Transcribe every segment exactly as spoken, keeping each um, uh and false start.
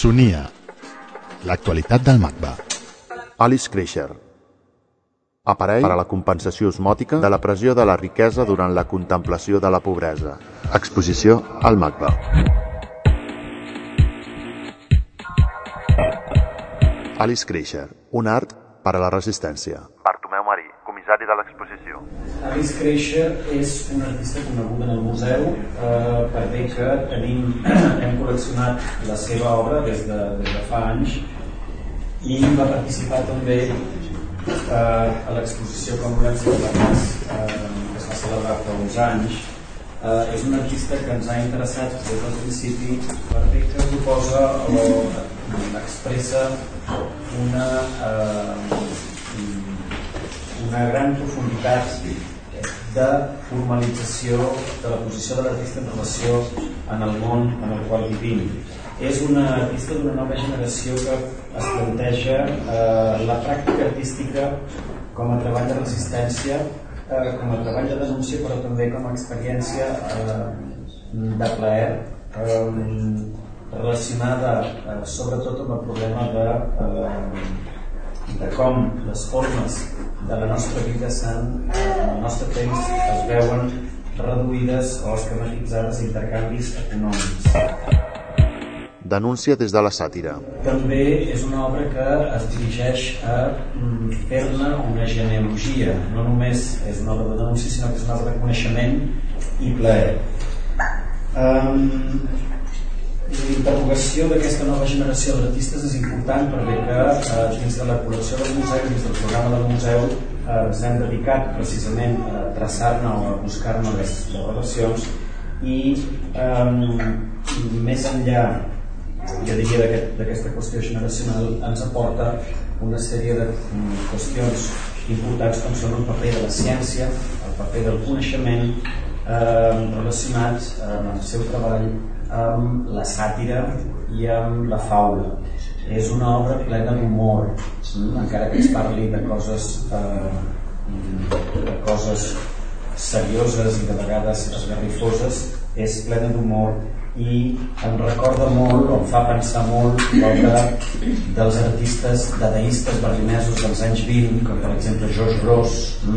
Sonia, l'actualitat del MACBA. Alice Kreischer. Aparell per a la compensació osmòtica de la pressió de la riquesa durant la contemplació de la pobresa. Exposició al MACBA. Alice Kreischer, un art per a la resistència. Bartomeu Marí, comissari de l'exposició. Alice Kreischer és una artista coneguda en el museu eh, per bé que tenim, hem col·leccionat la seva obra des de, des de fa anys i va participar també eh, a l'exposició com volem celebrar eh, que es va celebrar fa uns anys. Eh, és una artista que ens ha interessat des del principi per bé que proposa o expressa una eh, una gran profunditat de formalització de la posició de l'artista en relació en el món en el qual vivim. És una artista d'una nova generació que es planteja eh, la pràctica artística com a treball de resistència, eh, com a treball de denúncia, però també com a experiència eh, de plaer, eh, relacionada eh, sobretot amb el problema de, eh, de com les formes de la nostra vida s'han, en el nostre temps, es veuen reduïdes o esquematitzades a intercanvis econòmics. Denúncia des de la sàtira. També és una obra que es dirigeix a fer-ne una genealogia. No només és una obra de denúncia, sinó que és una obra de coneixement i plaer. Um, L'interrogació d'aquesta nova generació d'artistes és important perquè que eh, dins de la col·lecció del museu, dins del programa del museu, eh, ens hem dedicat precisament a traçar-ne o a buscar-ne les, les relacions i eh, més enllà, jo diria, d'aquesta qüestió generacional, ens aporta una sèrie de um, qüestions importants com són el paper de la ciència, el paper del coneixement eh, relacionat eh, amb el seu treball amb la sàtira i amb la faula. És una obra plena d'humor, encara que es parli de coses eh, de coses serioses i de vegades esgarrifoses, és plena d'humor i em recorda molt o em fa pensar molt l'obra dels artistes dadaistes berlinesos dels anys vint, com per exemple George Grosz,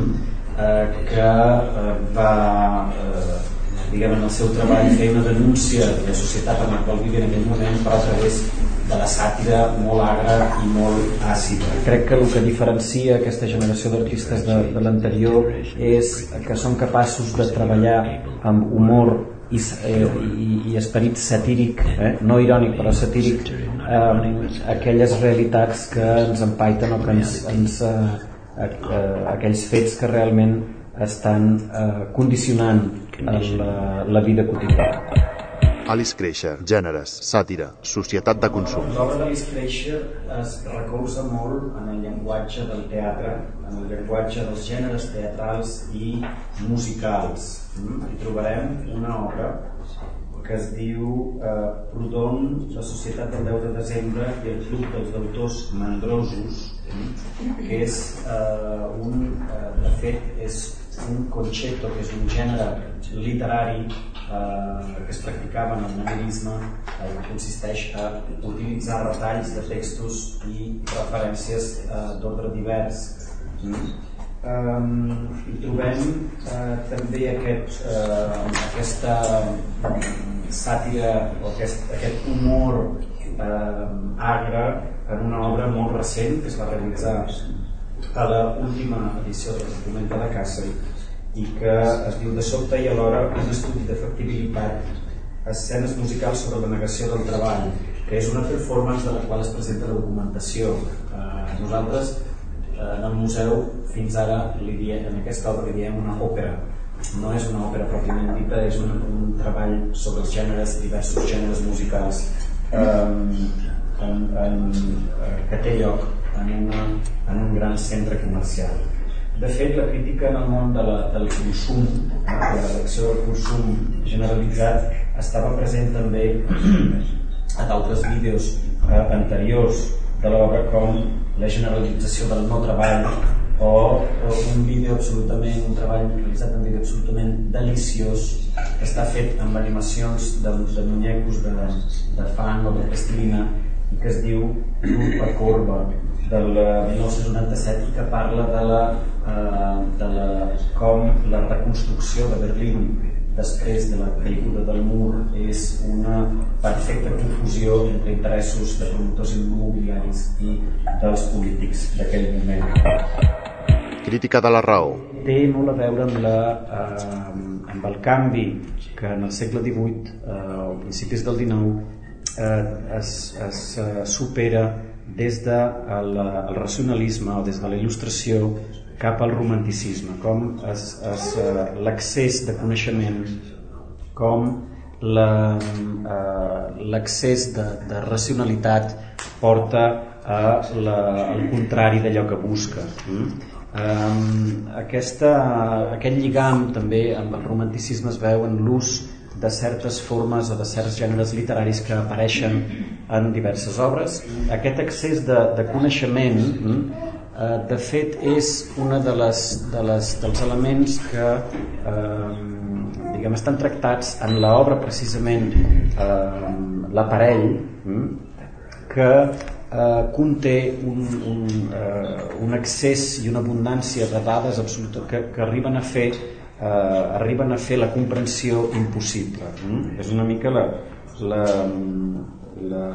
eh, que eh, va eh, diguem, en el seu treball feia una denúncia de la societat en la qual vivia en aquell moment, però a través de la sàtira molt agra i molt àcida. Crec que el que diferencia aquesta generació d'artistes de, de l'anterior és que són capaços de treballar amb humor i, eh, i, i esperit satíric, eh? no irònic però satíric, eh, aquelles realitats que ens empaiten o que ens, ens eh, eh, aquells fets que realment estan eh, condicionant la, la vida quotidiana. Alice Kreischer, gèneres, sàtira, societat de consum. L'obra d'Alice Kreischer es recolza molt en el llenguatge del teatre, en el llenguatge dels gèneres teatrals i musicals. Hi trobarem una obra que es diu eh, Proudhon, la societat del deu de desembre i el club dels deutors mandrosos, que és eh, un, eh, de fet, és un concepte, que és un gènere literari eh, que es practicava en el manirisme, eh, que consisteix a utilitzar retalls de textos i referències eh, d'ordre divers. Mm. Um, hi trobem uh, també aquest, uh, aquesta sàtira o aquest, aquest humor uh, agre en una obra molt recent que es va realitzar a l'última edició del Documenta de Casa i que es diu De sobte i alhora un estudi de factibilitat, escenes musicals sobre la negació del treball, que és una performance de la qual es presenta la documentació. Uh, nosaltres en el museu fins ara li diem, en aquesta obra li diem una òpera. No és una òpera pròpiament dita, és un, un treball sobre els gèneres, diversos gèneres musicals um, en, en, que té lloc en, una, en un gran centre comercial. De fet, la crítica en el món de la, del consum, de l'elecció del consum generalitzat, estava present també a d'altres vídeos eh, anteriors de l'obra, com la generalització del no treball o, o un vídeo absolutament, un treball realitzat en vídeo absolutament deliciós que està fet amb animacions de, de muñecos de, de fang o de plastilina que es diu L'Urpa Corba, del mil nou-cents noranta-set, i que parla de, la, eh, de la, com la reconstrucció de Berlín després de la caiguda del mur és una perfecta confusió entre interessos de promotors immobiliaris i dels polítics d'aquell moment. Crítica de la raó. Té molt a veure amb, la, eh, amb el canvi que en el segle divuit eh, o principis del dinou eh, es, es eh, supera des del de el racionalisme o des de la il·lustració cap al romanticisme, com l'accés de coneixement, com l'accés la, uh, de, de racionalitat porta a la, al contrari d'allò que busca. Mm? Um, aquesta, aquest lligam també amb el romanticisme es veu en l'ús de certes formes o de certs gèneres literaris que apareixen en diverses obres. Aquest accés de, de coneixement, mm, Uh, de fet és una de les, de les, dels elements que uh, diguem, estan tractats en l'obra precisament uh, L'aparell, mm, que uh, conté un, un, uh, un accés i una abundància de dades absoluta que, que arriben a fer uh, arriben a fer la comprensió impossible. Mm? És una mica la, la, la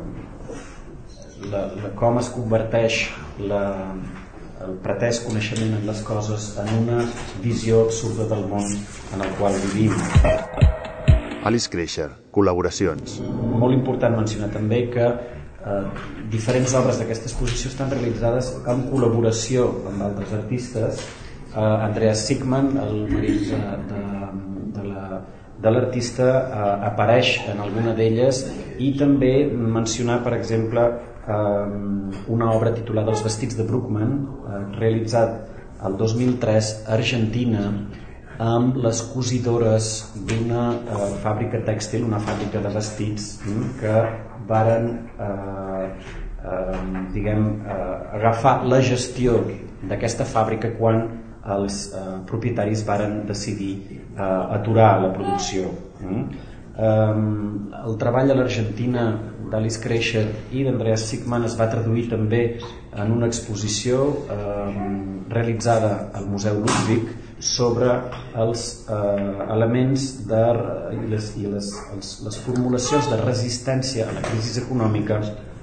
La, la, com es converteix la, el pretès coneixement en les coses en una visió absurda del món en el qual vivim. Alice Kraicher, col·laboracions. Molt important mencionar també que eh, diferents obres d'aquesta exposició estan realitzades en col·laboració amb altres artistes. eh, Andreas Sigman, el marit de, de, de la de l'artista, eh, apareix en alguna d'elles, i també mencionar, per exemple, una obra titulada Els vestits de Bruckmann, eh, realitzat el dos mil tres a Argentina amb les cosidores d'una eh, fàbrica tèxtil, una fàbrica de vestits, mm, que varen eh, eh, diguem, eh, agafar la gestió d'aquesta fàbrica quan els eh, propietaris varen decidir eh, aturar la producció. Mm. Um, el treball a l'Argentina d'Alice Kraicher i d'Andreas Sigman es va traduir també en una exposició um, realitzada al Museu Ludwig sobre els uh, elements de, i, les, i les, els, les formulacions de resistència a la crisi econòmica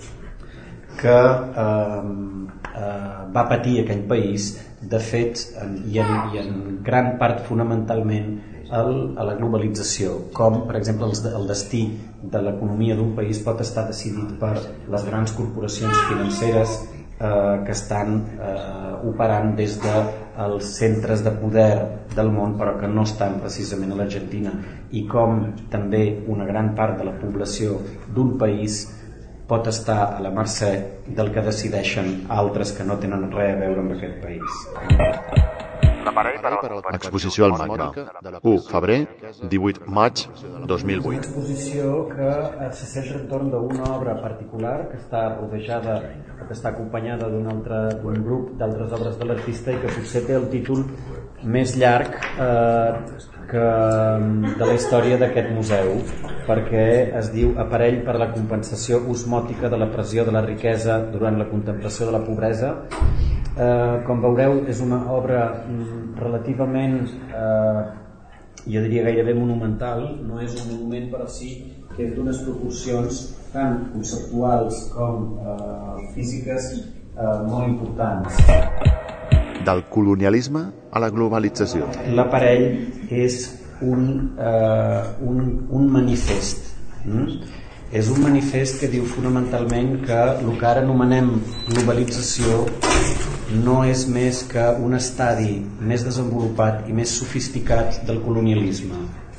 que uh, uh, va patir aquell país, de fet, en, i, en, i en gran part fonamentalment El, a la globalització, com per exemple el, el destí de l'economia d'un país pot estar decidit per les grans corporacions financeres eh, que estan eh, operant des dels centres de poder del món, però que no estan precisament a l'Argentina, i com també una gran part de la població d'un país pot estar a la mercè del que decideixen altres que no tenen res a veure amb aquest país. Exposició al MACBA, u febrer, divuit maig dos mil vuit. Una exposició que se centra entorn d'una obra particular que està rodejada, que està acompanyada d'un altre d'un grup d'altres obres de l'artista, i que potser té el títol més llarg eh, que de la història d'aquest museu, perquè es diu Aparell per a la compensació osmòtica de la pressió de la riquesa durant la contemplació de la pobresa. Eh, com veureu, és una obra relativament, eh, jo diria gairebé monumental. No és un monument, però sí que és d'unes proporcions tant conceptuals com eh, físiques eh, molt importants. Del colonialisme a la globalització. L'aparell és un, eh, un, un manifest. Mm? És un manifest que diu fonamentalment que el que ara anomenem globalització no és més que un estadi més desenvolupat i més sofisticat del colonialisme.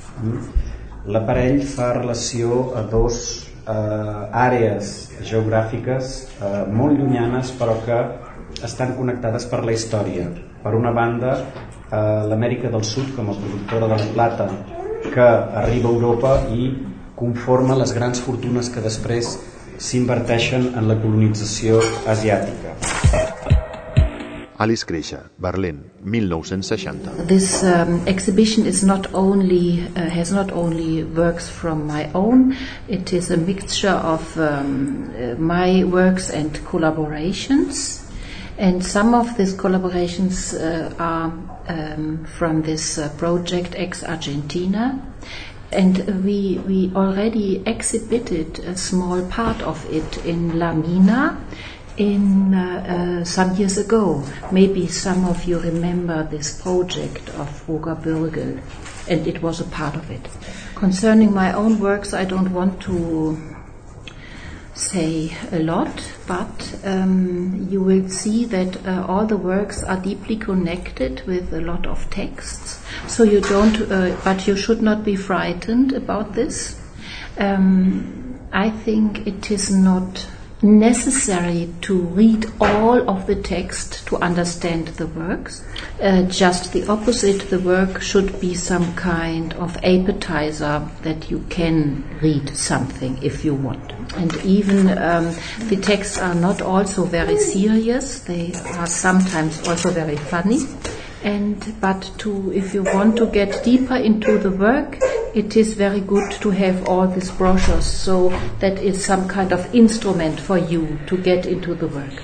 L'aparell fa relació a dos eh, àrees geogràfiques eh, molt llunyanes, però que estan connectades per la història. Per una banda, eh, l'Amèrica del Sud com a productora de la plata, que arriba a Europa i conforma les grans fortunes que després s'inverteixen en la colonització asiàtica. Alice Krischer, Berlín, mil nou-cents seixanta. This um, exhibition is not only uh, has not only works from my own. It is a mixture of um, uh, my works and collaborations, and some of these collaborations uh, are um, from this uh, project Ex Argentina. And we we already exhibited a small part of it in La Mina in uh, uh, some years ago. Maybe some of you remember this project of Roger Bürgel, and it was a part of it. Concerning my own works, I don't want to say a lot, but um, you will see that uh, all the works are deeply connected with a lot of texts. So you don't, uh, but you should not be frightened about this. Um, I think it is not necessary to read all of the text to understand the works. Uh, just the opposite, the work should be some kind of appetizer that you can read something if you want. And even um, the texts are not also very serious, they are sometimes also very funny. And but to if you want to get deeper into the work, it is very good to have all these brochures, so that is some kind of instrument for you to get into the work.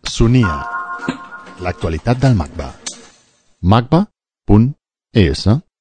Sonia, l'actualitat del MACBA. macba punt es